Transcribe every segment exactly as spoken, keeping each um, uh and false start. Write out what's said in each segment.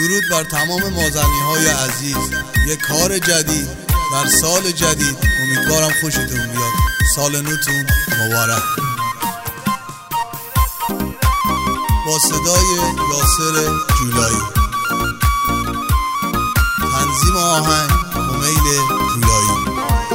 درود بر تمام مازنی های عزیز. یک کار جدید در سال جدید، امیدوارم خوشتون بیاد. سال نوتون مبارک. با صدای یاسر جولایی، تنظیم آهنگ امیل جولایی.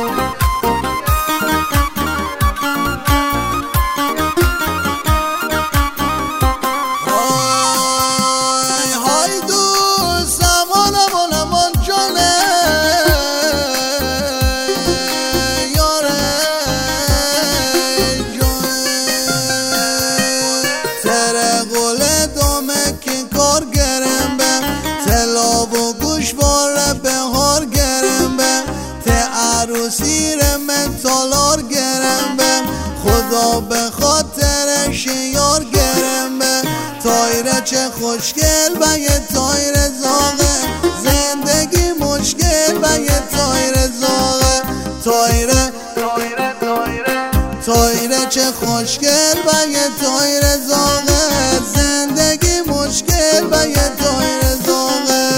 عروسیر من تالار گرم به خدا به خاطرش یار گرم به تایره چه خوشگل به یه تایره زاغه زندگی مشکل به یه تایره زاغه تایره تایره تایره تایره چه خوشگل به یه تایره زاغه زندگی مشکل به یه تایره زاغه.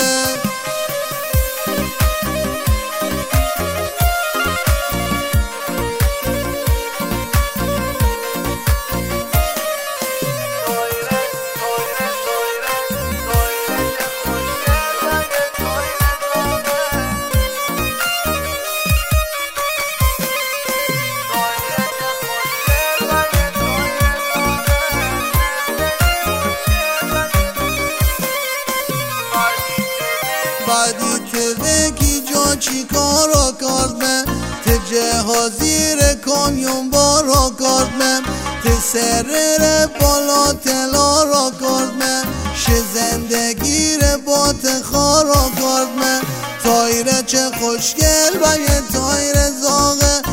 بعدی تبکی جا چی کارا کرد من ته جهازیر کامیون بارا کرد من ته سرر بالا تلا را کرد من شه زندگی ر با تخارا کرد من تایره چه خوشگل با یه تایره زاغه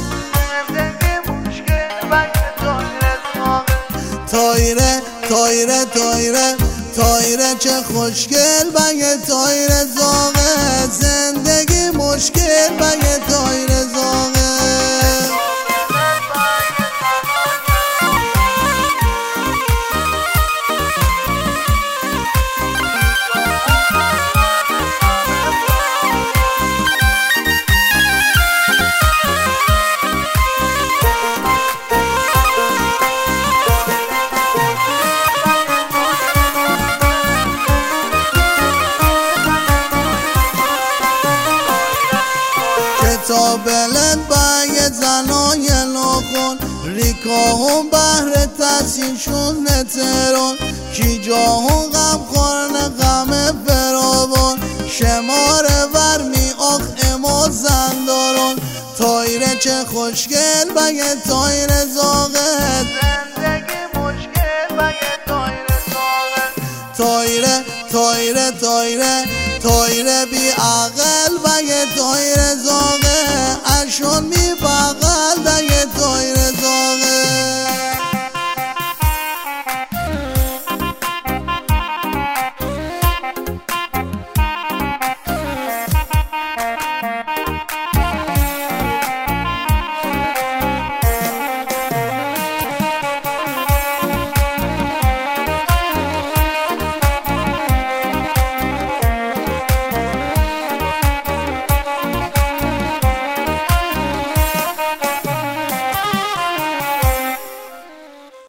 تایره تایره تایره تایره چه خوشگل به یه تایره زاغه زندگی مشکل به یه تایره زاغه. تا بلند با یه زنای ناخون ریکاهم بهر تحصیلشون نترون کی جاهم غم خورن غم فراوان شمار ورمی آخ اما زندارون تایره چه خوشگل با یه تایره زاغه زندگی مشکل با یه تایره زاغه تایره تایره تایره